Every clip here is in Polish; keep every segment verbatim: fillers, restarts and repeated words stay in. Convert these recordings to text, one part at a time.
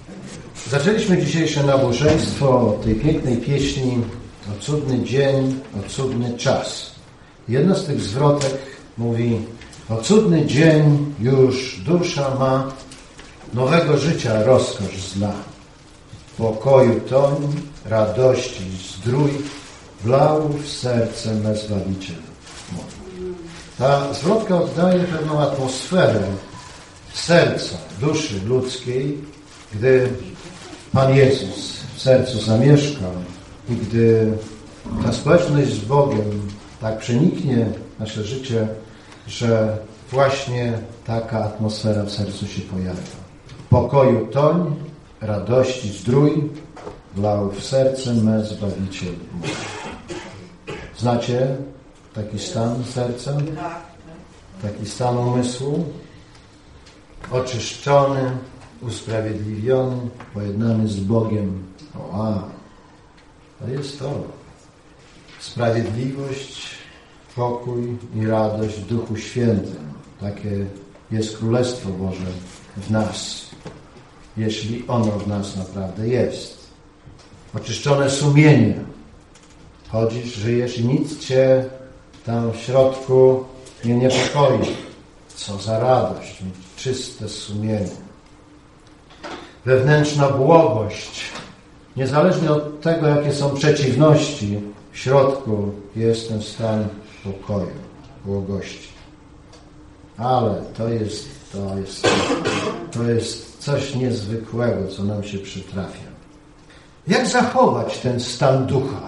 Zaczęliśmy dzisiejsze nabożeństwo od tej pięknej pieśni o cudny dzień, o cudny czas. Jedna z tych zwrotek mówi: o cudny dzień już dusza ma, nowego życia rozkosz zna. Pokoju toń, radości zdrój, wlał w serce me Zbawiciel mój. Ta zwrotka oddaje pewną atmosferę serca, duszy ludzkiej, gdy Pan Jezus w sercu zamieszkał i gdy ta społeczność z Bogiem tak przeniknie nasze życie, że właśnie taka atmosfera w sercu się pojawia. Pokoju toń, radości zdrój, wlał w serce me Zbawiciel mój. Znacie taki stan serca? Taki stan umysłu? Oczyszczony, usprawiedliwiony, pojednany z Bogiem. O, a, to jest to. Sprawiedliwość, pokój i radość w Duchu Świętym. Takie jest Królestwo Boże w nas, jeśli ono w nas naprawdę jest. Oczyszczone sumienie. Chodzisz, żyjesz i nic cię tam w środku nie niepokoi. Co za radość, mieć czyste sumienie. Wewnętrzna błogość. Niezależnie od tego, jakie są przeciwności, w środku jest ten stan pokoju, błogości. Ale to jest, to jest, to jest coś niezwykłego, co nam się przytrafia. Jak zachować ten stan ducha?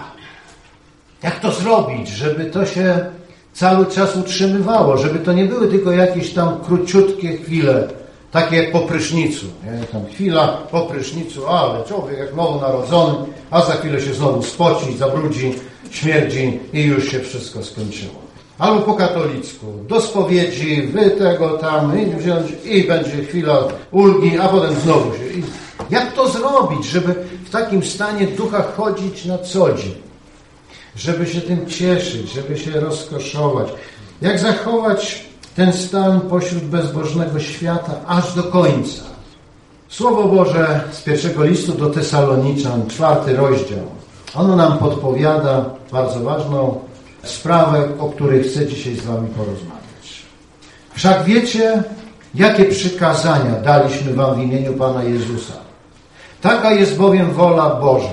Jak to zrobić, żeby to się cały czas utrzymywało, żeby to nie były tylko jakieś tam króciutkie chwile, takie jak po prysznicu. Nie? Tam chwila po prysznicu, ale człowiek jak nowonarodzony, a za chwilę się znowu spoci, zabrudzi, śmierdzi i już się wszystko skończyło. Albo po katolicku, do spowiedzi, wy tego tam i wziąć i będzie chwila ulgi, a potem znowu się. I jak to zrobić, żeby w takim stanie ducha chodzić na co dzień? Żeby się tym cieszyć, żeby się rozkoszować. Jak zachować ten stan pośród bezbożnego świata aż do końca? Słowo Boże z pierwszego listu do Tesaloniczan, czwarty rozdział. Ono nam podpowiada bardzo ważną sprawę, o której chcę dzisiaj z wami porozmawiać. Wszak wiecie, jakie przykazania daliśmy wam w imieniu Pana Jezusa. Taka jest bowiem wola Boża,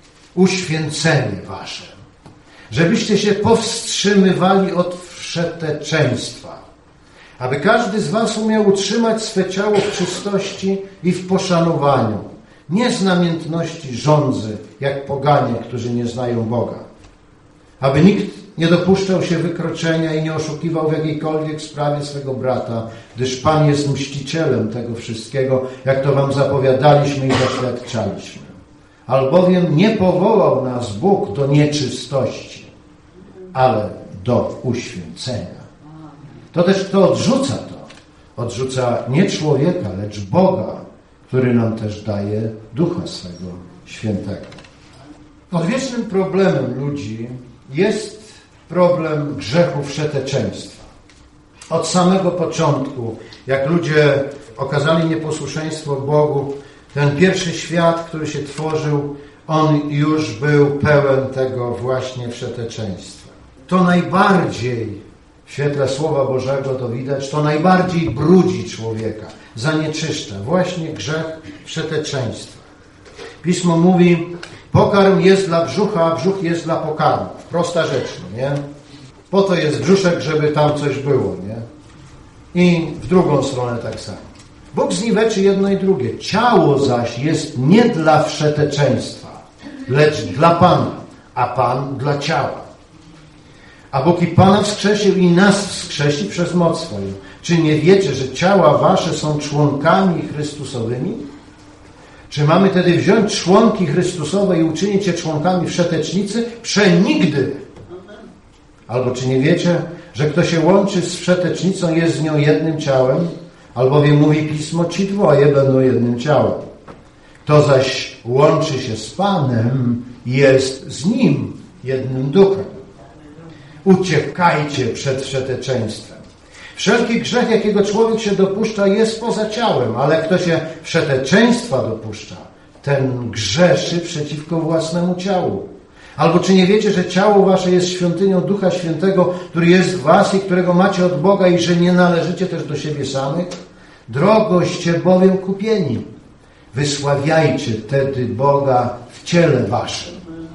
uświęcenie wasze, żebyście się powstrzymywali od wszeteczeństwa, aby każdy z was umiał utrzymać swe ciało w czystości i w poszanowaniu, nie z namiętności żądzy, jak poganie, którzy nie znają Boga. Aby nikt nie dopuszczał się wykroczenia i nie oszukiwał w jakiejkolwiek sprawie swego brata, gdyż Pan jest mścicielem tego wszystkiego, jak to wam zapowiadaliśmy i zaświadczaliśmy. Albowiem nie powołał nas Bóg do nieczystości, ale do uświęcenia. To też kto odrzuca to? Odrzuca nie człowieka, lecz Boga, który nam też daje Ducha swego Świętego. Odwiecznym problemem ludzi jest problem grzechu wszeteczeństwa. Od samego początku, jak ludzie okazali nieposłuszeństwo Bogu, ten pierwszy świat, który się tworzył, on już był pełen tego właśnie wszeteczeństwa. To najbardziej, w świetle Słowa Bożego to widać, to najbardziej brudzi człowieka, zanieczyszcza. Właśnie grzech wszeteczeństwa. Pismo mówi, pokarm jest dla brzucha, a brzuch jest dla pokarmu. Prosta rzecz, nie? Po to jest brzuszek, żeby tam coś było, nie? I w drugą stronę tak samo. Bóg zniweczy jedno i drugie. Ciało zaś jest nie dla wszeteczeństwa, lecz dla Pana, a Pan dla ciała. A Bóg i Pana wskrzesił i nas wskrzesi przez moc swoją. Czy nie wiecie, że ciała wasze są członkami Chrystusowymi? Czy mamy tedy wziąć członki Chrystusowe i uczynić je członkami wszetecznicy? Przenigdy! Albo czy nie wiecie, że kto się łączy z wszetecznicą, jest z nią jednym ciałem? Albowiem mówi Pismo, ci dwoje będą jednym ciałem. Kto zaś łączy się z Panem, jest z Nim jednym duchem. Uciekajcie przed wszeteczeństwem. Wszelki grzech, jakiego człowiek się dopuszcza, jest poza ciałem, ale kto się wszeteczeństwa dopuszcza, ten grzeszy przeciwko własnemu ciału. Albo czy nie wiecie, że ciało wasze jest świątynią Ducha Świętego, który jest w was i którego macie od Boga i że nie należycie też do siebie samych? Drogoście bowiem kupieni. Wysławiajcie wtedy Boga w ciele waszym.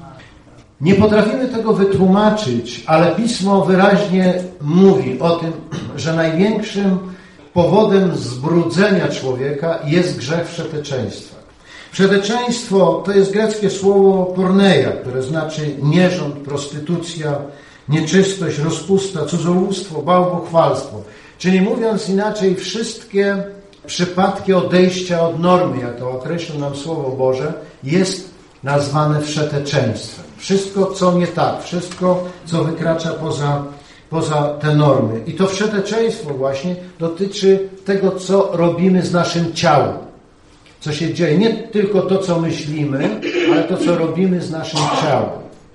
Nie potrafimy tego wytłumaczyć, ale Pismo wyraźnie mówi o tym, że największym powodem zbrudzenia człowieka jest grzech wszeteczeństwa. Wszeteczeństwo to jest greckie słowo porneia, które znaczy nierząd, prostytucja, nieczystość, rozpusta, cudzołóstwo, bałwochwalstwo. Czyli mówiąc inaczej, wszystkie przypadki odejścia od normy, jak to określa nam Słowo Boże, jest nazwane wszeteczeństwem. Wszystko, co nie tak, wszystko, co wykracza poza, poza te normy. I to wszeteczeństwo właśnie dotyczy tego, co robimy z naszym ciałem. Co się dzieje. Nie tylko to, co myślimy, ale to, co robimy z naszym ciałem.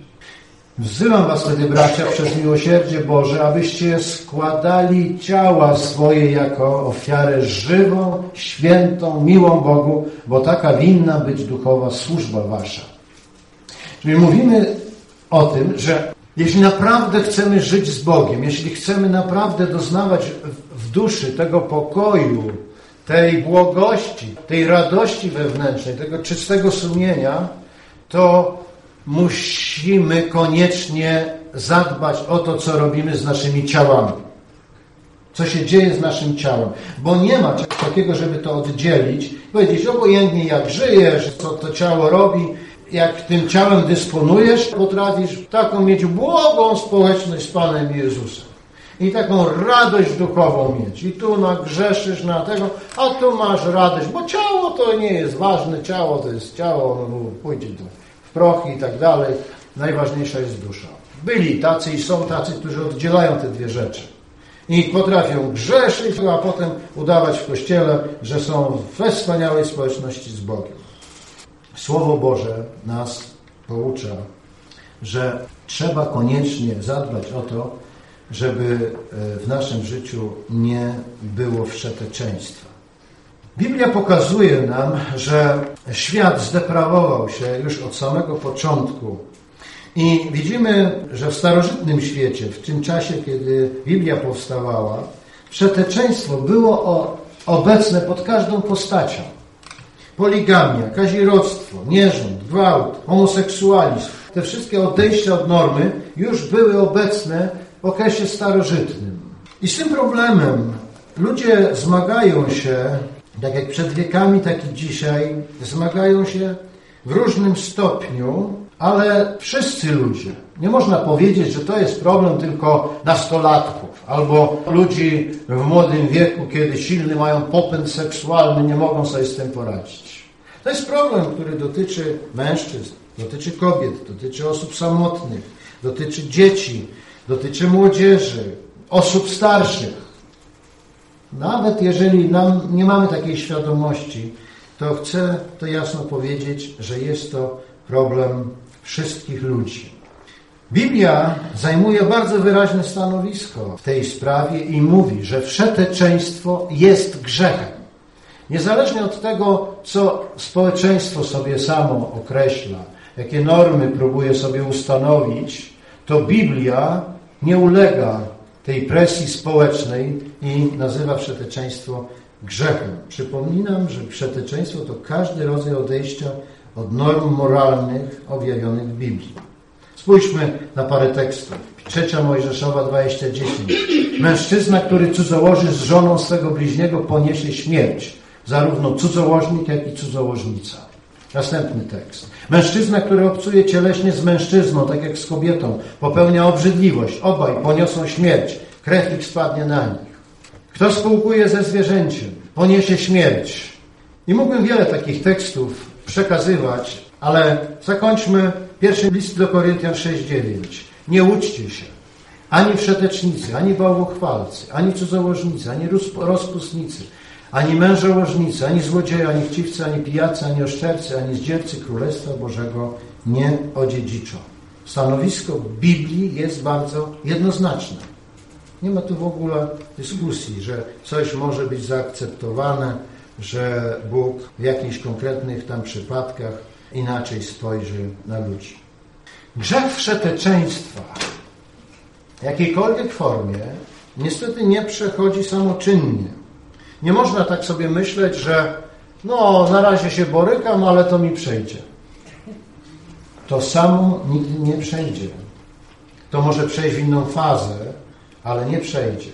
Wzywam was wtedy, bracia, przez miłosierdzie Boże, abyście składali ciała swoje jako ofiarę żywą, świętą, miłą Bogu, bo taka winna być duchowa służba wasza. Czyli mówimy o tym, że jeśli naprawdę chcemy żyć z Bogiem, jeśli chcemy naprawdę doznawać w duszy tego pokoju, tej błogości, tej radości wewnętrznej, tego czystego sumienia, to musimy koniecznie zadbać o to, co robimy z naszymi ciałami. Co się dzieje z naszym ciałem. Bo nie ma czegoś takiego, żeby to oddzielić. Powiedzieć, obojętnie jak żyjesz, co to ciało robi, jak tym ciałem dysponujesz, potrafisz taką mieć błogą społeczność z Panem Jezusem. I taką radość duchową mieć. I tu nagrzeszysz na tego, a tu masz radość, bo ciało to nie jest ważne. Ciało to jest ciało, no, pójdzie do, w prochy i tak dalej. Najważniejsza jest dusza. Byli tacy i są tacy, którzy oddzielają te dwie rzeczy. I potrafią grzeszyć, a potem udawać w Kościele, że są we wspaniałej społeczności z Bogiem. Słowo Boże nas poucza, że trzeba koniecznie zadbać o to, żeby w naszym życiu nie było wszeteczeństwa. Biblia pokazuje nam, że świat zdeprawował się już od samego początku. I widzimy, że w starożytnym świecie, w tym czasie, kiedy Biblia powstawała, wszeteczeństwo było obecne pod każdą postacią. Poligamia, kazirodztwo, nierząd, gwałt, homoseksualizm, te wszystkie odejścia od normy już były obecne w okresie starożytnym. I z tym problemem ludzie zmagają się, tak jak przed wiekami, tak i dzisiaj, zmagają się w różnym stopniu, ale wszyscy ludzie. Nie można powiedzieć, że to jest problem tylko nastolatków albo ludzi w młodym wieku, kiedy silny mają popęd seksualny, nie mogą sobie z tym poradzić. To jest problem, który dotyczy mężczyzn, dotyczy kobiet, dotyczy osób samotnych, dotyczy dzieci, dotyczy młodzieży, osób starszych. Nawet jeżeli nam nie mamy takiej świadomości, to chcę to jasno powiedzieć, że jest to problem wszystkich ludzi. Biblia zajmuje bardzo wyraźne stanowisko w tej sprawie i mówi, że wszeteczeństwo jest grzechem. Niezależnie od tego, co społeczeństwo sobie samo określa, jakie normy próbuje sobie ustanowić, to Biblia nie ulega tej presji społecznej i nazywa wszeteczeństwo grzechem. Przypominam, że wszeteczeństwo to każdy rodzaj odejścia od norm moralnych objawionych w Biblii. Spójrzmy na parę tekstów. Trzecia Mojżeszowa dwadzieścia dziesięć. Mężczyzna, który cudzołoży z żoną swego bliźniego, poniesie śmierć. Zarówno cudzołożnik, jak i cudzołożnica. Następny tekst. Mężczyzna, który obcuje cieleśnie z mężczyzną, tak jak z kobietą, popełnia obrzydliwość. Obaj poniosą śmierć. Krew ich spadnie na nich. Kto spółkuje ze zwierzęciem, poniesie śmierć. I mógłbym wiele takich tekstów przekazywać, ale zakończmy pierwszy list do Koryntian sześć dziewięć. Nie łudźcie się. Ani wszetecznicy, ani bałwochwalcy, ani cudzołożnicy, ani rozpustnicy, ani mężołożnicy, ani złodzieje, ani chciwcy, ani pijacy, ani oszczercy, ani zdziercy Królestwa Bożego nie odziedziczą. Stanowisko Biblii jest bardzo jednoznaczne. Nie ma tu w ogóle dyskusji, że coś może być zaakceptowane, że Bóg w jakichś konkretnych tam przypadkach inaczej spojrzy na ludzi. Grzech wszeteczeństwa w jakiejkolwiek formie niestety nie przechodzi samoczynnie. Nie można tak sobie myśleć, że no na razie się borykam, ale to mi przejdzie. To samo nigdy nie przejdzie. To może przejść w inną fazę, ale nie przejdzie.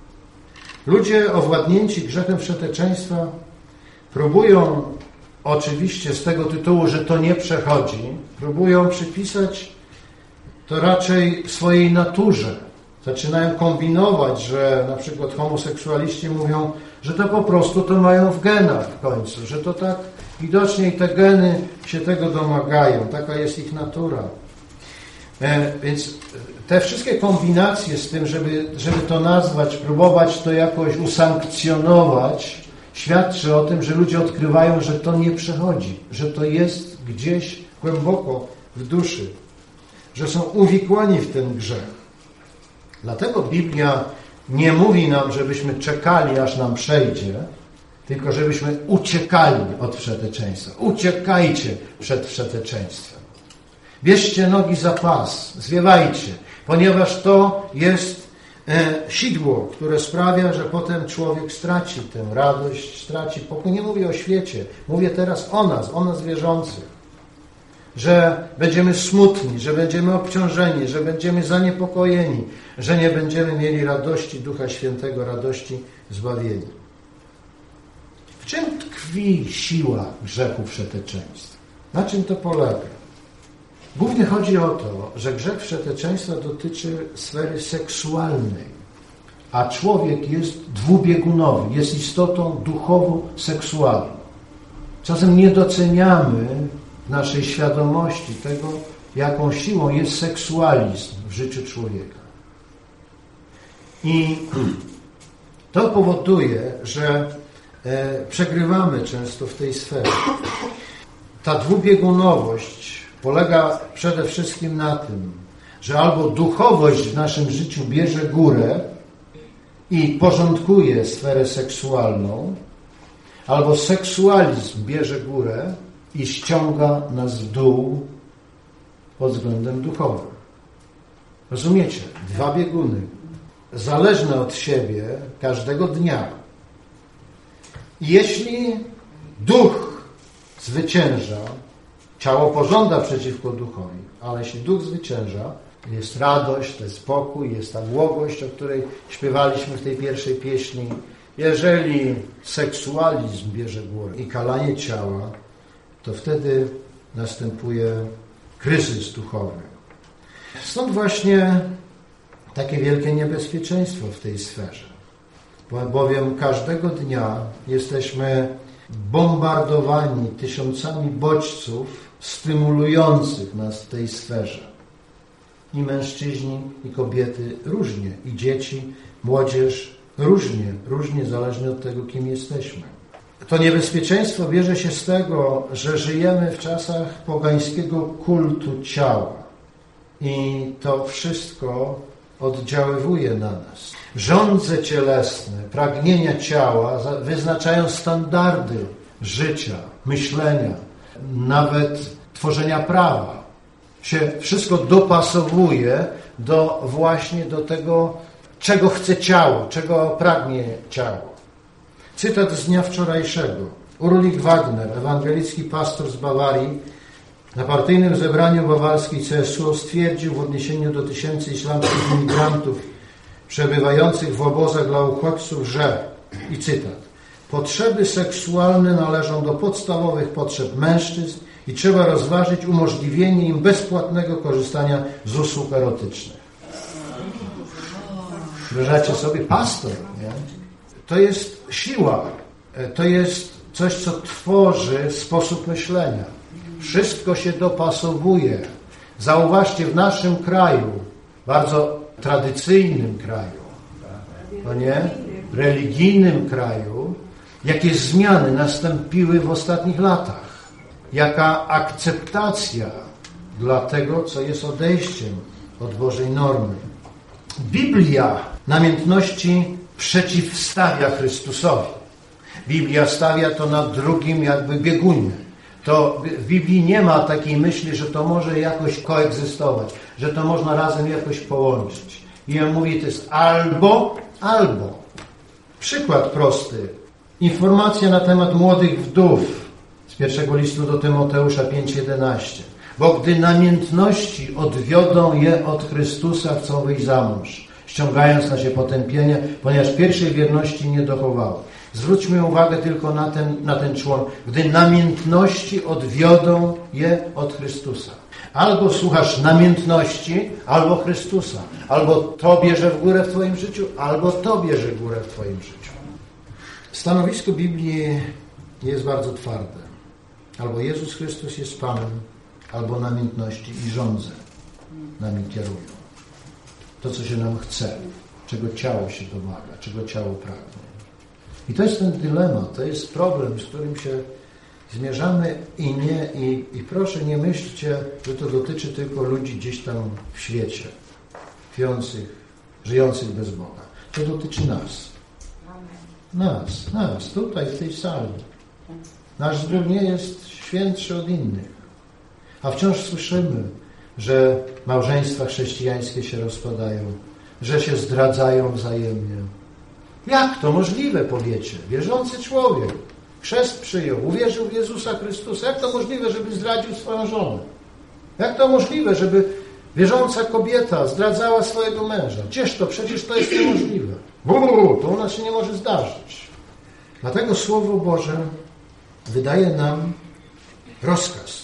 Ludzie owładnięci grzechem wszeteczeństwa próbują, oczywiście z tego tytułu, że to nie przechodzi, próbują przypisać to raczej swojej naturze. Zaczynają kombinować, że na przykład homoseksualiści mówią, że to po prostu to mają w genach w końcu, że to tak widocznie i te geny się tego domagają, taka jest ich natura. E, więc te wszystkie kombinacje z tym, żeby, żeby to nazwać, próbować to jakoś usankcjonować, świadczy o tym, że ludzie odkrywają, że to nie przechodzi, że to jest gdzieś głęboko w duszy, że są uwikłani w ten grzech. Dlatego Biblia nie mówi nam, żebyśmy czekali, aż nam przejdzie, tylko żebyśmy uciekali od wszeteczeństwa. Uciekajcie przed wszeteczeństwem. Bierzcie nogi za pas, zwiewajcie, ponieważ to jest e, sidło, które sprawia, że potem człowiek straci tę radość, straci pokój. Nie mówię o świecie, mówię teraz o nas, o nas wierzących. Że będziemy smutni, że będziemy obciążeni, że będziemy zaniepokojeni, że nie będziemy mieli radości Ducha Świętego, radości zbawienia. W czym tkwi siła grzechu wszeteczeństwa? Na czym to polega? Głównie chodzi o to, że grzech wszeteczeństwa dotyczy sfery seksualnej, a człowiek jest dwubiegunowy, jest istotą duchowo-seksualną. Czasem nie doceniamy naszej świadomości tego, jaką siłą jest seksualizm w życiu człowieka. I to powoduje, że e, przegrywamy często w tej sferze. Ta dwubiegunowość polega przede wszystkim na tym, że albo duchowość w naszym życiu bierze górę i porządkuje sferę seksualną, albo seksualizm bierze górę i ściąga nas w dół pod względem duchowym. Rozumiecie? Dwa bieguny, zależne od siebie każdego dnia. I jeśli duch zwycięża, ciało pożąda przeciwko duchowi, ale jeśli duch zwycięża, jest radość, to jest spokój, jest ta błogość, o której śpiewaliśmy w tej pierwszej pieśni. Jeżeli seksualizm bierze górę i kalanie ciała, to wtedy następuje kryzys duchowy. Stąd właśnie takie wielkie niebezpieczeństwo w tej sferze. Bowiem każdego dnia jesteśmy bombardowani tysiącami bodźców stymulujących nas w tej sferze. I mężczyźni, i kobiety różnie, i dzieci, młodzież różnie, różnie zależnie od tego, kim jesteśmy. To niebezpieczeństwo bierze się z tego, że żyjemy w czasach pogańskiego kultu ciała i to wszystko oddziaływuje na nas. Żądze cielesne, pragnienia ciała wyznaczają standardy życia, myślenia, nawet tworzenia prawa. Się wszystko dopasowuje do właśnie do tego, czego chce ciało, czego pragnie ciało. Cytat z dnia wczorajszego. Ulrich Wagner, ewangelicki pastor z Bawarii, na partyjnym zebraniu bawarskiej C S U stwierdził w odniesieniu do tysięcy islamskich imigrantów przebywających w obozach dla uchodźców, że, i cytat, potrzeby seksualne należą do podstawowych potrzeb mężczyzn i trzeba rozważyć umożliwienie im bezpłatnego korzystania z usług erotycznych. Wyobraźcie sobie, pastor, nie? To jest siła, to jest coś, co tworzy sposób myślenia. Wszystko się dopasowuje. Zauważcie, w naszym kraju, bardzo tradycyjnym kraju, no nie? Religijnym kraju, jakie zmiany nastąpiły w ostatnich latach. Jaka akceptacja dla tego, co jest odejściem od Bożej normy. Biblia Namiętności przeciwstawia Chrystusowi. Biblia stawia to na drugim jakby biegunie. To w Biblii nie ma takiej myśli, że to może jakoś koegzystować, że to można razem jakoś połączyć. I on mówi, to jest albo, albo. Przykład prosty. Informacja na temat młodych wdów z pierwszego listu do Tymoteusza pięć jedenaście. Bo gdy namiętności odwiodą je od Chrystusa, chcą wyjść za mąż, ściągając na się potępienie, ponieważ pierwszej wierności nie dochowały. Zwróćmy uwagę tylko na ten, na ten człon. Gdy namiętności odwiodą je od Chrystusa. Albo słuchasz namiętności, albo Chrystusa. Albo to bierze w górę w Twoim życiu, albo to bierze w górę w Twoim życiu. Stanowisko Biblii jest bardzo twarde. Albo Jezus Chrystus jest Panem, albo namiętności i żądze nami kierują. To, co się nam chce, czego ciało się domaga, czego ciało pragnie. I to jest ten dylemat, to jest problem, z którym się zmierzamy i nie, i, i proszę nie myślcie, że to dotyczy tylko ludzi gdzieś tam w świecie, tkwiących, żyjących bez Boga. To dotyczy nas. Nas, nas, tutaj w tej sali. Nasz zbór nie jest świętszy od innych. A wciąż słyszymy, że małżeństwa chrześcijańskie się rozpadają, że się zdradzają wzajemnie. Jak to możliwe, powiecie? Wierzący człowiek chrzest przyjął, uwierzył w Jezusa Chrystusa. Jak to możliwe, żeby zdradził swoją żonę? Jak to możliwe, żeby wierząca kobieta zdradzała swojego męża? Gdzież to? Przecież to jest niemożliwe. Buu, to u nas się nie może zdarzyć. Dlatego Słowo Boże wydaje nam rozkaz.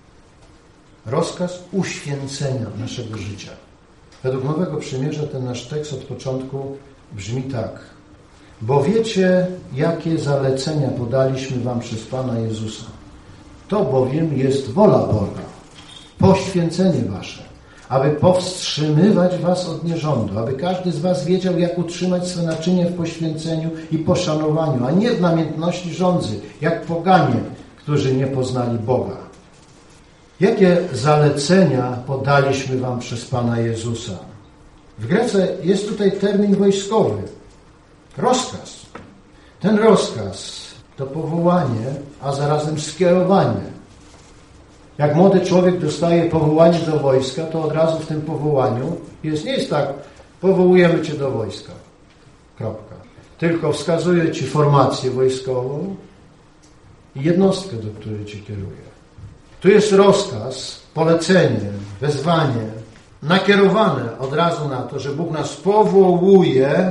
Rozkaz uświęcenia naszego życia. Według Nowego Przymierza ten nasz tekst od początku brzmi tak. Bo wiecie, jakie zalecenia podaliśmy wam przez Pana Jezusa. To bowiem jest wola Boga, poświęcenie wasze, aby powstrzymywać was od nierządu, aby każdy z was wiedział, jak utrzymać swe naczynie w poświęceniu i poszanowaniu, a nie w namiętności żądzy, jak poganie, którzy nie poznali Boga. Jakie zalecenia podaliśmy wam przez Pana Jezusa? W Grece jest tutaj termin wojskowy. Rozkaz. Ten rozkaz to powołanie, a zarazem skierowanie. Jak młody człowiek dostaje powołanie do wojska, to od razu w tym powołaniu jest, nie jest tak, powołujemy cię do wojska. Kropka. Tylko wskazuje ci formację wojskową i jednostkę, do której cię kieruje. Tu jest rozkaz, polecenie, wezwanie, nakierowane od razu na to, że Bóg nas powołuje,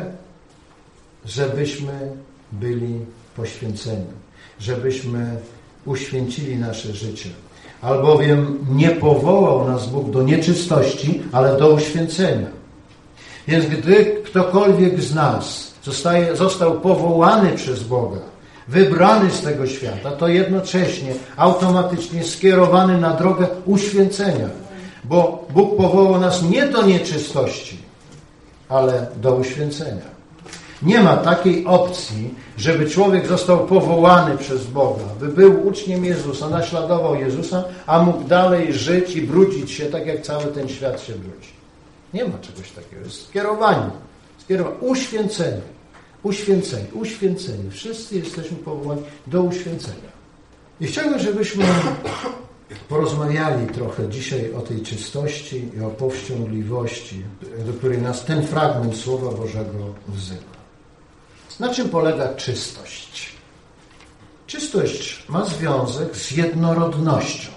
żebyśmy byli poświęceni, żebyśmy uświęcili nasze życie. Albowiem nie powołał nas Bóg do nieczystości, ale do uświęcenia. Więc gdy ktokolwiek z nas zostaje, został powołany przez Boga, wybrany z tego świata, to jednocześnie automatycznie skierowany na drogę uświęcenia. Bo Bóg powołał nas nie do nieczystości, ale do uświęcenia. Nie ma takiej opcji, żeby człowiek został powołany przez Boga, by był uczniem Jezusa, naśladował Jezusa, a mógł dalej żyć i brudzić się tak, jak cały ten świat się brudzi. Nie ma czegoś takiego. Jest skierowanie. Skierowanie. Uświęcenie. Uświęcenie. Uświęcenie. Wszyscy jesteśmy powołani do uświęcenia. I chciałbym, żebyśmy porozmawiali trochę dzisiaj o tej czystości i o powściągliwości, do której nas ten fragment Słowa Bożego wzywa. Na czym polega czystość? Czystość ma związek z jednorodnością.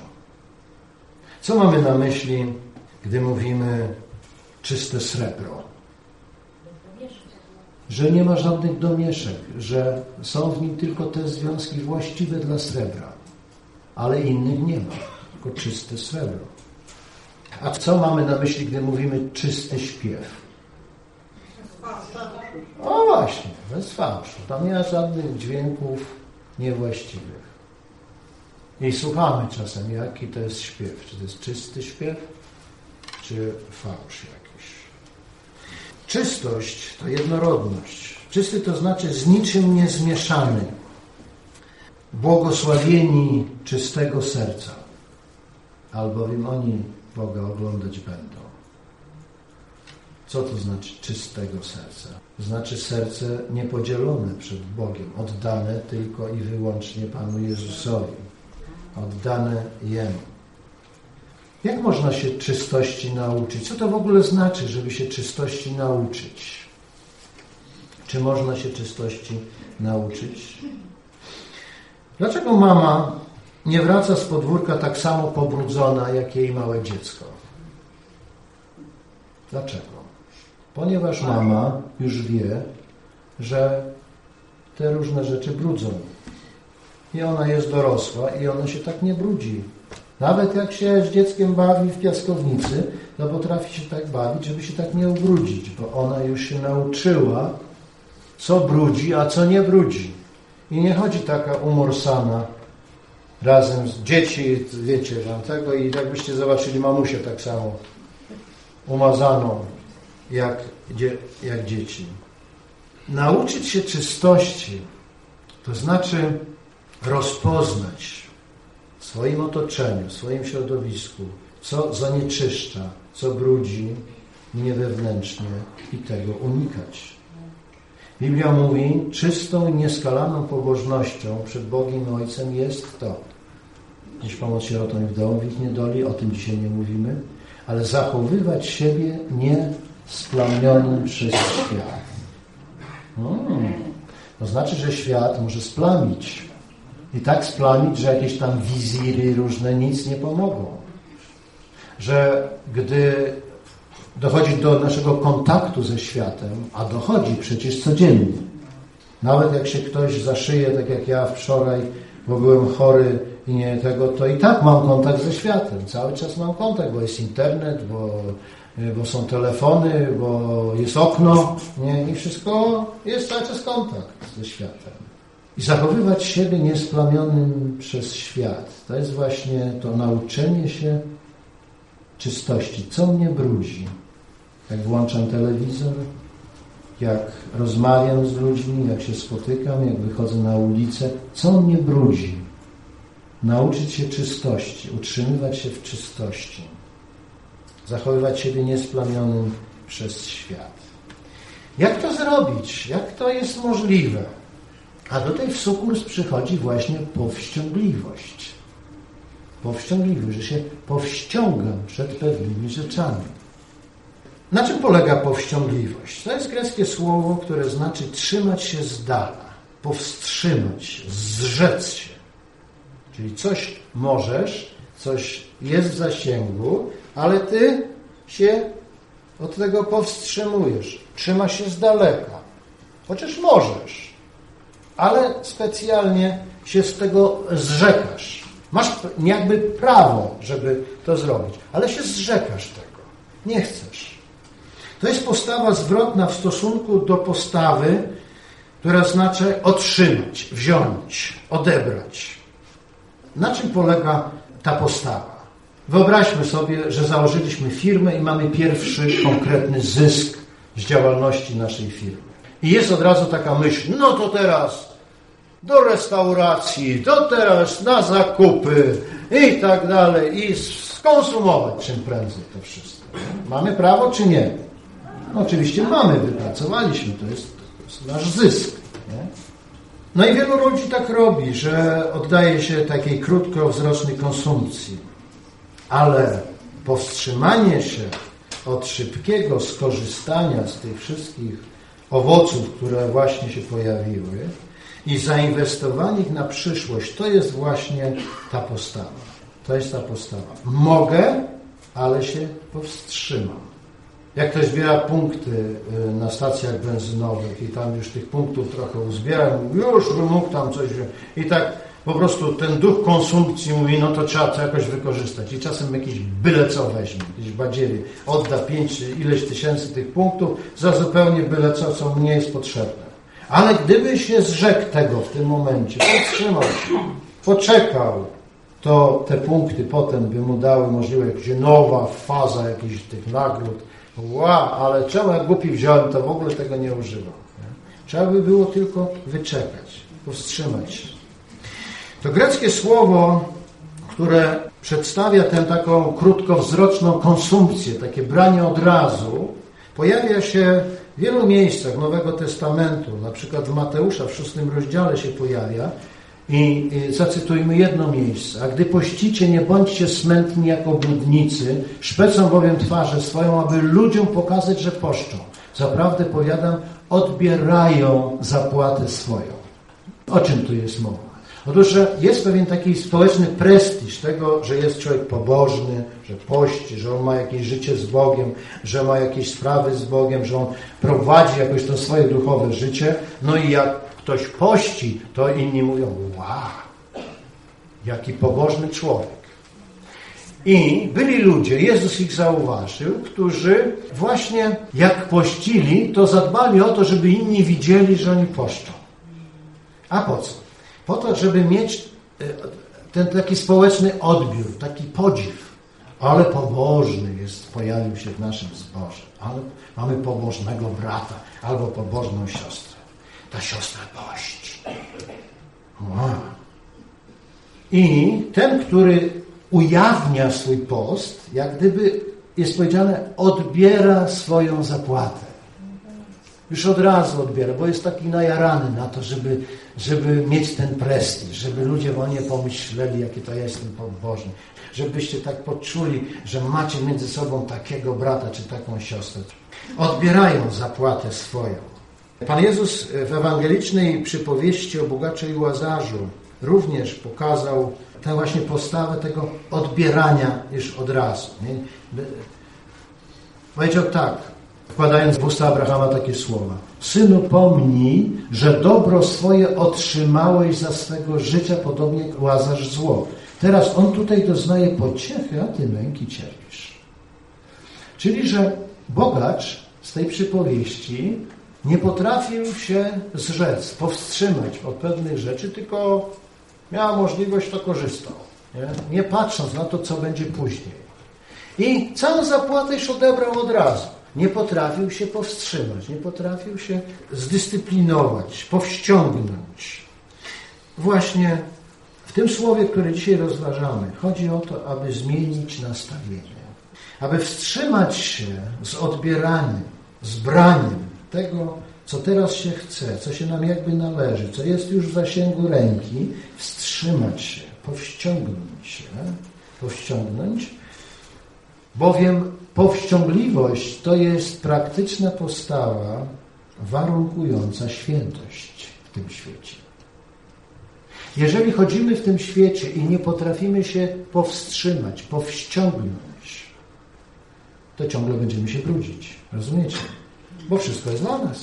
Co mamy na myśli, gdy mówimy czyste srebro? Że nie ma żadnych domieszek, że są w nim tylko te związki właściwe dla srebra, ale innych nie ma, tylko czyste srebro. A co mamy na myśli, gdy mówimy czysty śpiew? O właśnie, bez fałszu. Tam nie ma żadnych dźwięków niewłaściwych. I słuchamy czasem, jaki to jest śpiew. Czy to jest czysty śpiew, czy fałsz jakiś. Czystość to jednorodność. Czysty to znaczy z niczym niezmieszany. Błogosławieni czystego serca, albowiem oni Boga oglądać będą. Co to znaczy czystego serca? To znaczy serce niepodzielone przed Bogiem, oddane tylko i wyłącznie Panu Jezusowi, oddane Jemu. Jak można się czystości nauczyć? Co to w ogóle znaczy, żeby się czystości nauczyć? Czy można się czystości nauczyć? Dlaczego mama nie wraca z podwórka tak samo pobrudzona, jak jej małe dziecko? Dlaczego? Ponieważ mama już wie, że te różne rzeczy brudzą. I ona jest dorosła i ona się tak nie brudzi. Nawet jak się z dzieckiem bawi w piaskownicy, to potrafi się tak bawić, żeby się tak nie ubrudzić, bo ona już się nauczyła, co brudzi, a co nie brudzi. I nie chodzi taka umorsana razem z dzieci, wiecie, tam tego i tak byście zobaczyli mamusię tak samo umazaną jak, jak dzieci. Nauczyć się czystości, to znaczy rozpoznać w swoim otoczeniu, w swoim środowisku, co zanieczyszcza, co brudzi mnie wewnętrznie i tego unikać. Biblia mówi, czystą i nieskalaną pobożnością przed Bogiem Ojcem jest to. Dziś pomoc sierotom i wdowom w ich niedoli, o tym dzisiaj nie mówimy, ale zachowywać siebie niesplamionym przez świat. Hmm. To znaczy, że świat może splamić. I tak splamić, że jakieś tam wiziry różne nic nie pomogą. Że gdy dochodzi do naszego kontaktu ze światem, a dochodzi przecież codziennie. Nawet jak się ktoś zaszyje, tak jak ja wczoraj, bo byłem chory i nie tego, to i tak mam kontakt ze światem. Cały czas mam kontakt, bo jest internet, bo, bo są telefony, bo jest okno, nie? I wszystko jest cały czas kontakt ze światem. I zachowywać siebie niesplamionym przez świat. To jest właśnie to nauczenie się czystości. Co mnie brudzi? Jak włączam telewizor, jak rozmawiam z ludźmi, jak się spotykam, jak wychodzę na ulicę. Co mnie brudzi? Nauczyć się czystości, utrzymywać się w czystości. Zachowywać siebie niesplamionym przez świat. Jak to zrobić? Jak to jest możliwe? A tutaj w sukurs przychodzi właśnie powściągliwość. Powściągliwość, że się powściągam przed pewnymi rzeczami. Na czym polega powściągliwość? To jest greckie słowo, które znaczy trzymać się z dala, powstrzymać, zrzec się. Czyli coś możesz, coś jest w zasięgu, ale ty się od tego powstrzymujesz. Trzymasz się z daleka. Chociaż możesz, ale specjalnie się z tego zrzekasz. Masz jakby prawo, żeby to zrobić, ale się zrzekasz tego. Nie chcesz. To jest postawa zwrotna w stosunku do postawy, która znaczy otrzymać, wziąć, odebrać. Na czym polega ta postawa? Wyobraźmy sobie, że założyliśmy firmę i mamy pierwszy konkretny zysk z działalności naszej firmy. I jest od razu taka myśl, no to teraz do restauracji, to teraz na zakupy i tak dalej i skonsumować czym prędzej to wszystko. Mamy prawo czy nie? No, oczywiście mamy, wypracowaliśmy, to jest, to jest nasz zysk. Nie? No i wielu ludzi tak robi, że oddaje się takiej krótkowzrocznej konsumpcji, ale powstrzymanie się od szybkiego skorzystania z tych wszystkich owoców, które właśnie się pojawiły i zainwestowanie ich na przyszłość, to jest właśnie ta postawa. To jest ta postawa. Mogę, ale się powstrzymam. Jak ktoś zbiera punkty na stacjach benzynowych i tam już tych punktów trochę uzbiera, już bym mógł tam coś i tak po prostu ten duch konsumpcji mówi, no to trzeba to jakoś wykorzystać i czasem jakieś byle co weźmie, jakieś badziewie, odda pięć czy ileś tysięcy tych punktów za zupełnie byle co, co mu nie jest potrzebne. Ale gdyby się zrzekł tego w tym momencie, powstrzymał się, poczekał, to te punkty potem by mu dały możliwe jakaś nowa faza jakichś tych nagród. Wow, ale czemu jak głupi wziąłem, to w ogóle tego nie używam. Nie? Trzeba by było tylko wyczekać, powstrzymać się. To greckie słowo, które przedstawia tę taką krótkowzroczną konsumpcję, takie branie od razu, Pojawia się w wielu miejscach Nowego Testamentu, na przykład w Mateusza w szóstym rozdziale się pojawia i, i zacytujmy jedno miejsce. A gdy pościcie, nie bądźcie smętni jak obłudnicy, szpecą bowiem twarze swoją, aby ludziom pokazać, że poszczą. Zaprawdę powiadam, odbierają zapłatę swoją. O czym tu jest mowa? Otóż, że jest pewien taki społeczny prestiż tego, że jest człowiek pobożny, że pości, że on ma jakieś życie z Bogiem, że ma jakieś sprawy z Bogiem, że on prowadzi jakoś to swoje duchowe życie. No i jak ktoś pości, to inni mówią, wow, jaki pobożny człowiek. I byli ludzie, Jezus ich zauważył, którzy właśnie jak pościli, to zadbali o to, żeby inni widzieli, że oni poszczą. A po co? Po to, żeby mieć ten taki społeczny odbiór, taki podziw. Ale pobożny jest, pojawił się w naszym zborze. Ale mamy pobożnego brata albo pobożną siostrę. Ta siostra pości. Wow. I ten, który ujawnia swój post, jak gdyby, jest powiedziane, odbiera swoją zapłatę. Już od razu odbiera, bo jest taki najarany na to, żeby, żeby mieć ten prestiż, żeby ludzie o nie pomyśleli, jaki to jestem pobożny. Żebyście tak poczuli, że macie między sobą takiego brata czy taką siostrę. Odbierają zapłatę swoją. Pan Jezus w ewangelicznej przypowieści o bogaczu i Łazarzu również pokazał tę właśnie postawę tego odbierania już od razu. Nie? Powiedział tak, wkładając w usta Abrahama takie słowa. Synu, pomnij, że dobro swoje otrzymałeś za swego życia, podobnie jak Łazarz zło. Teraz on tutaj doznaje pociechy, a ty męki cierpisz. Czyli, że bogacz z tej przypowieści nie potrafił się zrzec, powstrzymać od pewnych rzeczy, tylko miał możliwość, to korzystał. Nie? nie patrząc na to, co będzie później. I całą zapłatę już odebrał od razu. Nie potrafił się powstrzymać, nie potrafił się zdyscyplinować, powściągnąć. Właśnie w tym słowie, które dzisiaj rozważamy, chodzi o to, aby zmienić nastawienie. Aby wstrzymać się z odbieraniem, z braniem tego, co teraz się chce, co się nam jakby należy, co jest już w zasięgu ręki, wstrzymać się, powściągnąć się, powściągnąć, bowiem powściągliwość to jest praktyczna postawa warunkująca świętość w tym świecie. Jeżeli chodzimy w tym świecie i nie potrafimy się powstrzymać, powściągnąć, to ciągle będziemy się brudzić. Rozumiecie? Bo wszystko jest dla nas.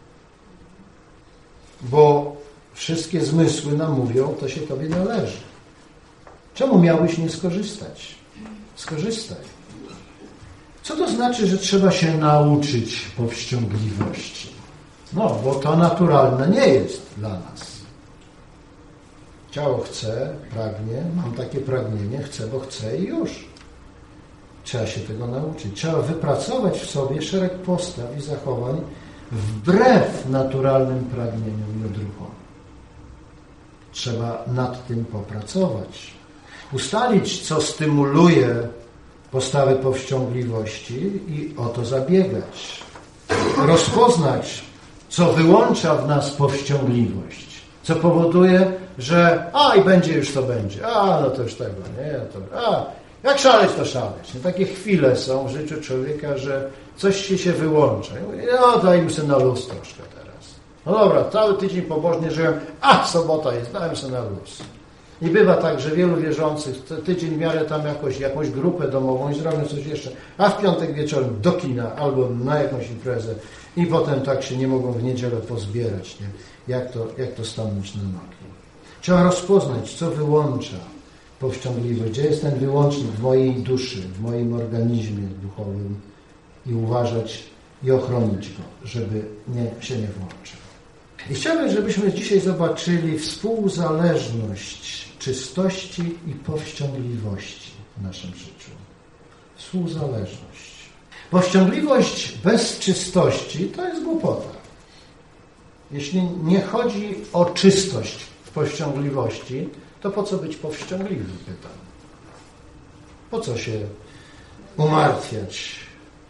Bo wszystkie zmysły nam mówią, to się Tobie należy. Czemu miałbyś nie skorzystać? Skorzystaj. Co to znaczy, że trzeba się nauczyć powściągliwości? No, bo to naturalne nie jest dla nas. Ciało chce, pragnie, mam takie pragnienie, chcę, bo chcę i już. Trzeba się tego nauczyć. Trzeba wypracować w sobie szereg postaw i zachowań wbrew naturalnym pragnieniom i odruchom. Trzeba nad tym popracować. Ustalić, co stymuluje postawę powściągliwości i o to zabiegać. Rozpoznać, co wyłącza w nas powściągliwość, co powoduje, że a i będzie już to będzie, a no to już tego, nie, to, a jak szaleć, to szaleć. Takie chwile są w życiu człowieka, że coś ci się wyłącza. I mówię, no dajmy sobie na luz troszkę teraz. No dobra, cały tydzień pobożnie żyłem, a sobota jest, dajmy sobie na luz. I bywa tak, że wielu wierzących tydzień w miarę tam jakoś, jakąś grupę domową i zrobią coś jeszcze, a w piątek wieczorem do kina albo na jakąś imprezę i potem tak się nie mogą w niedzielę pozbierać. Nie? Jak to, jak to stanąć na nogi? Trzeba rozpoznać, co wyłącza powściągliwość, gdzie jest ten wyłącznik w mojej duszy, w moim organizmie duchowym i uważać i ochronić go, żeby nie, się nie włączył. I chciałbym, żebyśmy dzisiaj zobaczyli współzależność czystości i powściągliwości w naszym życiu. Współzależność. Powściągliwość bez czystości to jest głupota. Jeśli nie chodzi o czystość w powściągliwości, to po co być powściągliwym, pytam. Po co się umartwiać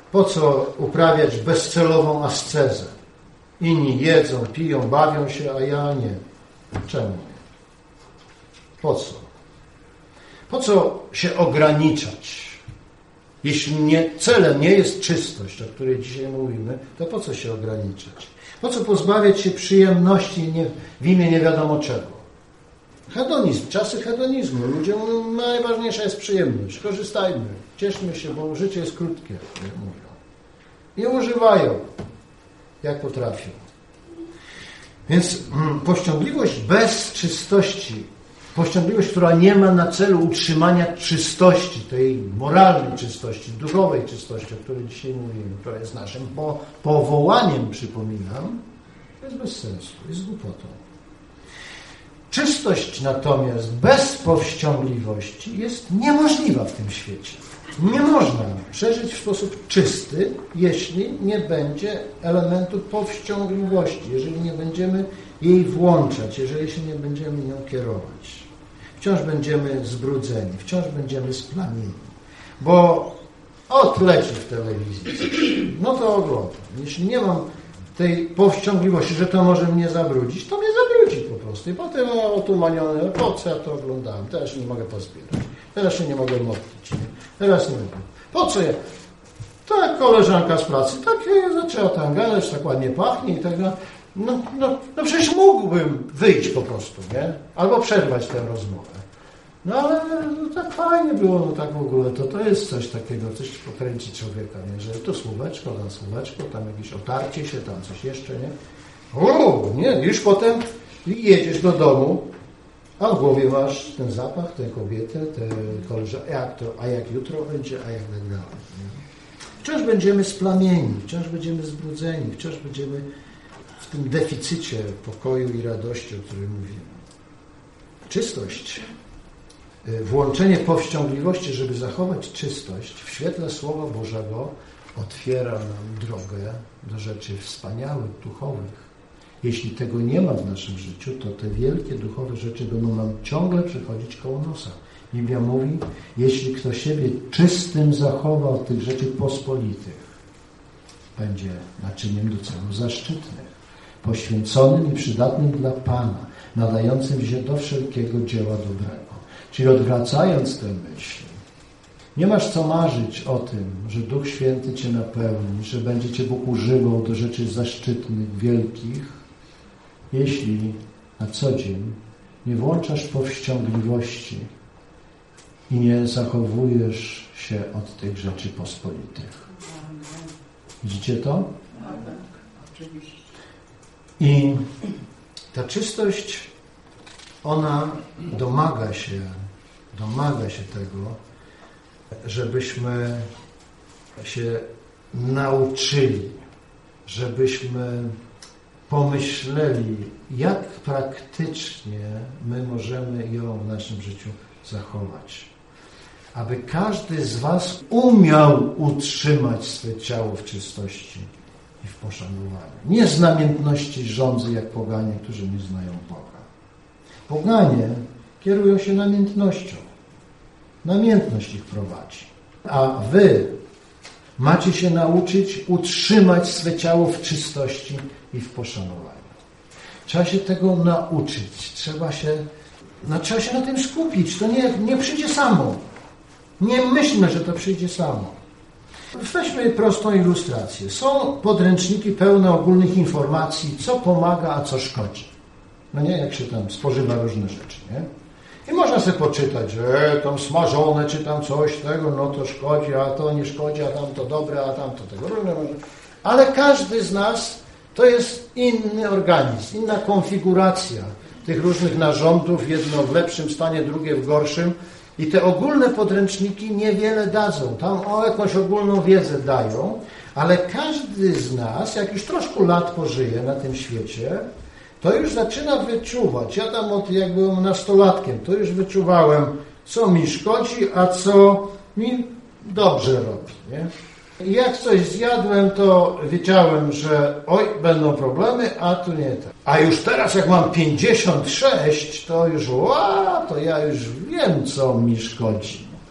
Po co uprawiać bezcelową ascezę? Inni jedzą, piją, bawią się, a ja nie. Czemu nie? Po co? Po co się ograniczać? Jeśli nie, celem nie jest czystość, o której dzisiaj mówimy, to po co się ograniczać? Po co pozbawiać się przyjemności nie, w imię nie wiadomo czego? Hedonizm, czasy hedonizmu. Ludziom najważniejsza jest przyjemność. Korzystajmy, cieszmy się, bo życie jest krótkie, jak mówią. I używają, jak potrafią. Więc hmm, powściągliwość bez czystości, powściągliwość, która nie ma na celu utrzymania czystości, tej moralnej czystości, duchowej czystości, o której dzisiaj mówimy, która jest naszym po, powołaniem, przypominam, to jest bez sensu, jest głupotą. Czystość natomiast bez powściągliwości jest niemożliwa w tym świecie. Nie można przeżyć w sposób czysty, jeśli nie będzie elementu powściągliwości, jeżeli nie będziemy jej włączać, jeżeli się nie będziemy nią kierować. Wciąż będziemy zbrudzeni, wciąż będziemy splamieni. Bo ot leci w telewizji, no to oglądam. Jeśli nie mam tej powściągliwości, że to może mnie zabrudzić, to mnie zabrudzi po prostu. I potem mam otumanione, po co ja to oglądałem? Teraz się nie mogę pozbierać. Teraz się nie mogę modlić. Nie? Teraz nie mogę. Po co ja? Tak, koleżanka z pracy, tak zaczęła tam gadać, tak ładnie pachnie i tak dalej. No, no, no przecież mógłbym wyjść po prostu, nie? Albo przerwać tę rozmowę. No ale no, tak fajnie było, no tak w ogóle, to to jest coś takiego, coś pokręci człowieka, nie? Że to słóweczko, tam słóweczko, tam jakieś otarcie się, tam coś jeszcze, nie? O, nie, już potem jedziesz do domu, a w głowie masz ten zapach, tę kobietę, tę koleżankę, jak to, a jak jutro będzie, a jak tak dalej. Nie? Wciąż będziemy splamieni, wciąż będziemy zbrudzeni, wciąż będziemy w tym deficycie pokoju i radości, o którym mówimy. Czystość, włączenie powściągliwości, żeby zachować czystość w świetle Słowa Bożego otwiera nam drogę do rzeczy wspaniałych, duchowych. Jeśli tego nie ma w naszym życiu, to te wielkie duchowe rzeczy będą nam ciągle przychodzić koło nosa. Biblia mówi, jeśli kto siebie czystym zachowa od tych rzeczy pospolitych, będzie naczyniem do celów zaszczytnych, poświęconym i przydatnym dla Pana, nadającym się do wszelkiego dzieła dobrego. Czyli odwracając te myśli, nie masz co marzyć o tym, że Duch Święty Cię napełni, że będzie Cię Bóg używał do rzeczy zaszczytnych, wielkich, jeśli na co dzień nie włączasz powściągliwości i nie zachowujesz się od tych rzeczy pospolitych. Widzicie to? I ta czystość, ona domaga się, domaga się tego, żebyśmy się nauczyli, żebyśmy pomyśleli, jak praktycznie my możemy ją w naszym życiu zachować. Aby każdy z was umiał utrzymać swe ciało w czystości i w poszanowaniu. Nie z namiętności żądzy, jak poganie, którzy nie znają Boga. Poganie kierują się namiętnością. Namiętność ich prowadzi. A wy macie się nauczyć utrzymać swe ciało w czystości i w poszanowaniu. Trzeba się tego nauczyć. Trzeba się, no, trzeba się na tym skupić. To nie, nie przyjdzie samo. Nie myślmy, że to przyjdzie samo. Weźmy prostą ilustrację. Są podręczniki pełne ogólnych informacji, co pomaga, a co szkodzi. No nie, jak się tam spożywa różne rzeczy, nie? I można sobie poczytać, że tam smażone, czy tam coś tego, no to szkodzi, a to nie szkodzi, a tam to dobre, a tam to tego. Ale każdy z nas to jest inny organizm, inna konfiguracja tych różnych narządów, jedno w lepszym stanie, drugie w gorszym. I te ogólne podręczniki niewiele dadzą. Tam o jakąś ogólną wiedzę dają, ale każdy z nas, jak już troszkę lat pożyje na tym świecie, to już zaczyna wyczuwać. Ja tam od jak byłem nastolatkiem, to już wyczuwałem, co mi szkodzi, a co mi dobrze robi. Nie? I jak coś zjadłem, to wiedziałem, że oj, będą problemy, a tu nie tak. A już teraz, jak mam pięćdziesiąt sześć, to już ła, to ja już wiem, co mi szkodzi.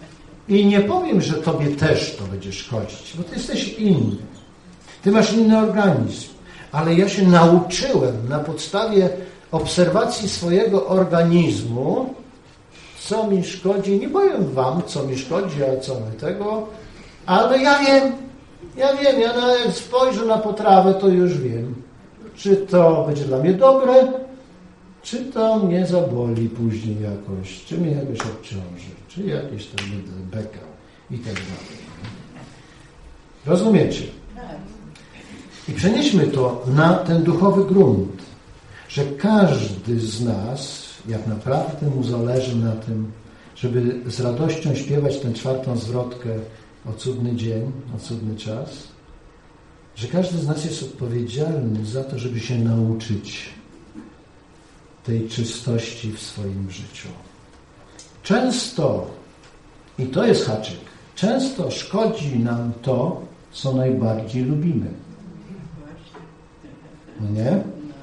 I nie powiem, że tobie też to będzie szkodzić, bo ty jesteś inny. Ty masz inny organizm. Ale ja się nauczyłem na podstawie obserwacji swojego organizmu, co mi szkodzi. Nie powiem wam, co mi szkodzi, a co my tego, ale ja wiem, ja wiem, ja nawet spojrzę na potrawę, to już wiem, czy to będzie dla mnie dobre, czy to mnie zaboli później jakoś, czy mnie jakoś obciąży, czy jakiś tam będę bekał i tak dalej. Rozumiecie? I przenieśmy to na ten duchowy grunt, że każdy z nas, jak naprawdę mu zależy na tym, żeby z radością śpiewać tę czwartą zwrotkę o cudny dzień, o cudny czas, że każdy z nas jest odpowiedzialny za to, żeby się nauczyć tej czystości w swoim życiu. Często, i to jest haczyk, często szkodzi nam to, co najbardziej lubimy. No nie?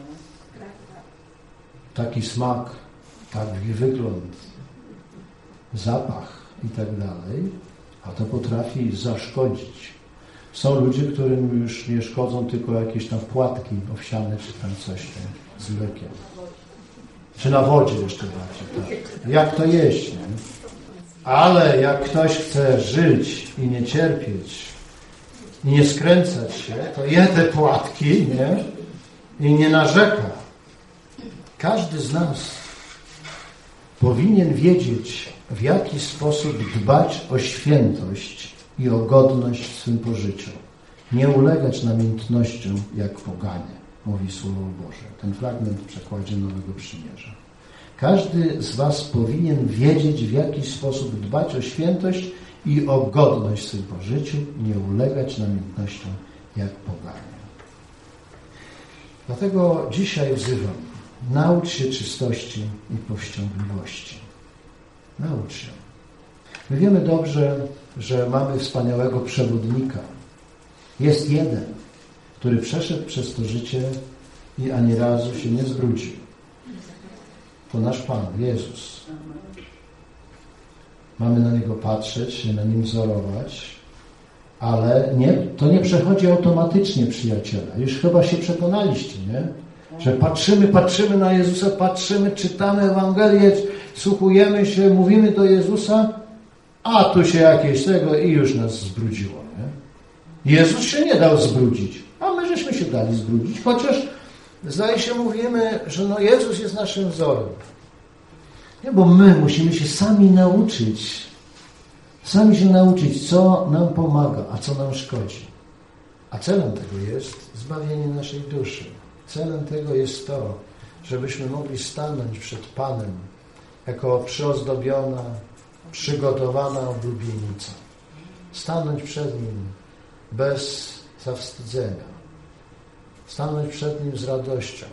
Taki smak, taki wygląd, zapach i tak dalej, a to potrafi zaszkodzić. Są ludzie, którym już nie szkodzą tylko jakieś tam płatki owsiane, czy tam coś tam z mlekiem. Czy na wodzie jeszcze bardziej. Tak. Jak to jeść, nie? Ale jak ktoś chce żyć i nie cierpieć, i nie skręcać się, to je te płatki, nie? I nie narzeka. Każdy z nas powinien wiedzieć, w jaki sposób dbać o świętość i o godność w swym pożyciu. Nie ulegać namiętnościom jak poganie, mówi Słowo Boże. Ten fragment w przekładzie Nowego Przymierza. Każdy z was powinien wiedzieć, w jaki sposób dbać o świętość i o godność w swym pożyciu, nie ulegać namiętnościom jak poganie. Dlatego dzisiaj wzywam, naucz się czystości i powściągliwości. Naucz się. My wiemy dobrze, że mamy wspaniałego przewodnika. Jest jeden, który przeszedł przez to życie i ani razu się nie zbrudził. To nasz Pan, Jezus. Mamy na Niego patrzeć, się na Nim wzorować, ale nie, to nie przechodzi automatycznie, przyjaciele. Już chyba się przekonaliście, nie? Że patrzymy, patrzymy na Jezusa, patrzymy, czytamy Ewangelię, słuchujemy się, mówimy do Jezusa, a tu się jakieś tego i już nas zbrudziło, nie? Jezus się nie dał zbrudzić, a my żeśmy się dali zbrudzić, chociaż zdaje się mówimy, że no Jezus jest naszym wzorem. Nie, bo my musimy się sami nauczyć, sami się nauczyć, co nam pomaga, a co nam szkodzi. A celem tego jest zbawienie naszej duszy. Celem tego jest to, żebyśmy mogli stanąć przed Panem jako przyozdobiona, przygotowana oblubienica. Stanąć przed Nim bez zawstydzenia. Stanąć przed Nim z radością.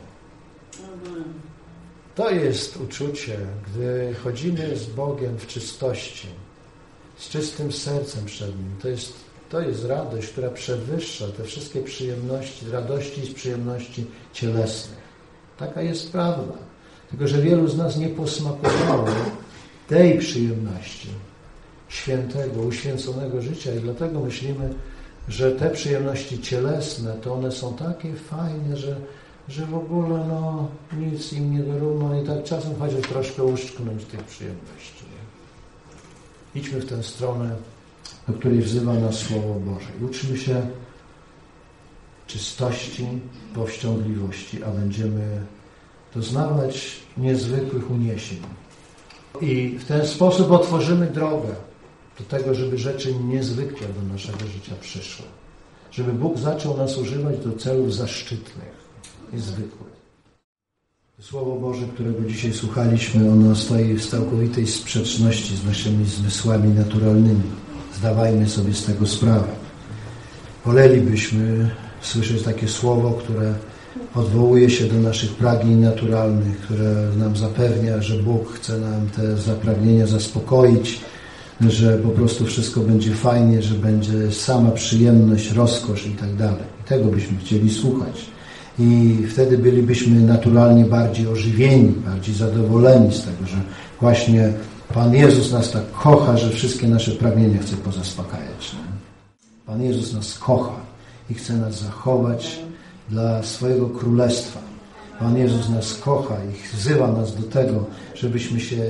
To jest uczucie, gdy chodzimy z Bogiem w czystości, z czystym sercem przed Nim. To jest, to jest radość, która przewyższa te wszystkie przyjemności, radości i przyjemności cielesnych. Taka jest prawda. Tylko że wielu z nas nie posmakowało tej przyjemności świętego, uświęconego życia i dlatego myślimy, że te przyjemności cielesne, to one są takie fajne, że, że w ogóle no, nic im nie dorówna i tak czasem chociaż troszkę uszczknąć tych przyjemności. Nie? Idźmy w tę stronę, do której wzywa nas Słowo Boże. I uczmy się czystości, powściągliwości, a będziemy doznawać niezwykłych uniesień. I w ten sposób otworzymy drogę do tego, żeby rzeczy niezwykłe do naszego życia przyszły. Żeby Bóg zaczął nas używać do celów zaszczytnych i zwykłych. Słowo Boże, którego dzisiaj słuchaliśmy, ono stoi w całkowitej sprzeczności z naszymi zmysłami naturalnymi. Zdawajmy sobie z tego sprawę. Wolelibyśmy słyszeć takie słowo, które odwołuje się do naszych pragnień naturalnych, które nam zapewnia, że Bóg chce nam te zapragnienia zaspokoić, że po prostu wszystko będzie fajnie, że będzie sama przyjemność, rozkosz i tak dalej. I tego byśmy chcieli słuchać. I wtedy bylibyśmy naturalnie bardziej ożywieni, bardziej zadowoleni z tego, że właśnie Pan Jezus nas tak kocha, że wszystkie nasze pragnienia chce pozaspokajać. Nie? Pan Jezus nas kocha i chce nas zachować dla swojego królestwa. Pan Jezus nas kocha i wzywa nas do tego, żebyśmy się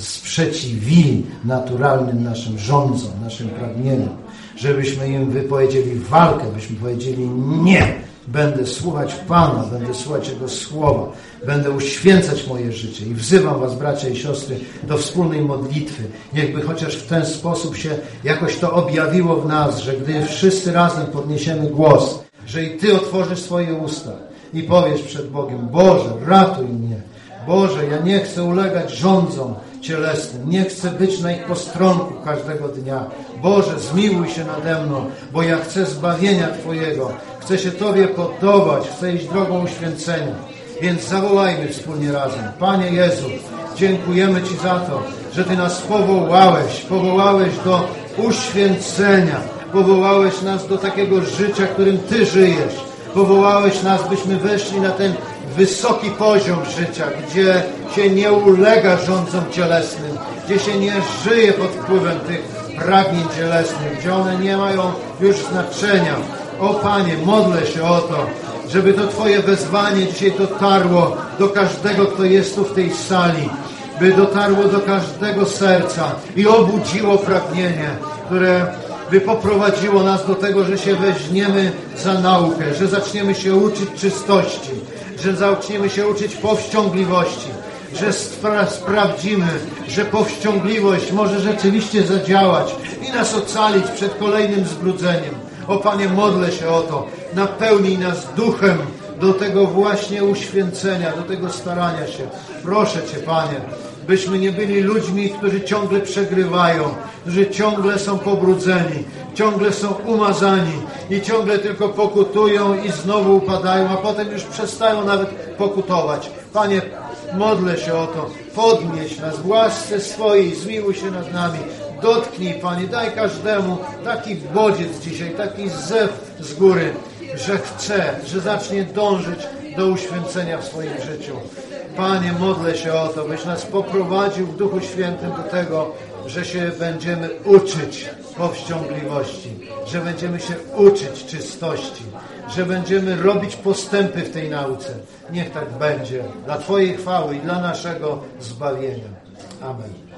sprzeciwili naturalnym naszym rządzom, naszym pragnieniom. Żebyśmy im wypowiedzieli walkę, byśmy powiedzieli nie. Będę słuchać Pana, będę słuchać Jego słowa, będę uświęcać moje życie i wzywam was, bracia i siostry, do wspólnej modlitwy. Niechby chociaż w ten sposób się jakoś to objawiło w nas, że gdy wszyscy razem podniesiemy głos, że i Ty otworzysz swoje usta i powiesz przed Bogiem: Boże, ratuj mnie. Boże, ja nie chcę ulegać rządzom cielesnym. Nie chcę być na ich postronku każdego dnia. Boże, zmiłuj się nade mną, bo ja chcę zbawienia Twojego. Chcę się Tobie podobać. Chcę iść drogą uświęcenia. Więc zawołajmy wspólnie razem: Panie Jezu, dziękujemy Ci za to, że Ty nas powołałeś. Powołałeś do uświęcenia. Powołałeś nas do takiego życia, którym Ty żyjesz. Powołałeś nas, byśmy weszli na ten wysoki poziom życia, gdzie się nie ulega rządzom cielesnym, gdzie się nie żyje pod wpływem tych pragnień cielesnych, gdzie one nie mają już znaczenia. O Panie, modlę się o to, żeby to Twoje wezwanie dzisiaj dotarło do każdego, kto jest tu w tej sali, by dotarło do każdego serca i obudziło pragnienie, które by poprowadziło nas do tego, że się weźmiemy za naukę, że zaczniemy się uczyć czystości, że zaczniemy się uczyć powściągliwości, że spra- sprawdzimy, że powściągliwość może rzeczywiście zadziałać i nas ocalić przed kolejnym zbrudzeniem. O Panie, modlę się o to. Napełnij nas duchem do tego właśnie uświęcenia, do tego starania się. Proszę Cię, Panie, byśmy nie byli ludźmi, którzy ciągle przegrywają, którzy ciągle są pobrudzeni, ciągle są umazani i ciągle tylko pokutują i znowu upadają, a potem już przestają nawet pokutować. Panie, modlę się o to. Podnieś nas w łasce swojej, zmiłuj się nad nami. Dotknij, Panie, daj każdemu taki bodziec dzisiaj, taki zew z góry, że chce, że zacznie dążyć do uświęcenia w swoim życiu. Panie, modlę się o to, byś nas poprowadził w Duchu Świętym do tego, że się będziemy uczyć powściągliwości, że będziemy się uczyć czystości, że będziemy robić postępy w tej nauce. Niech tak będzie dla Twojej chwały i dla naszego zbawienia. Amen.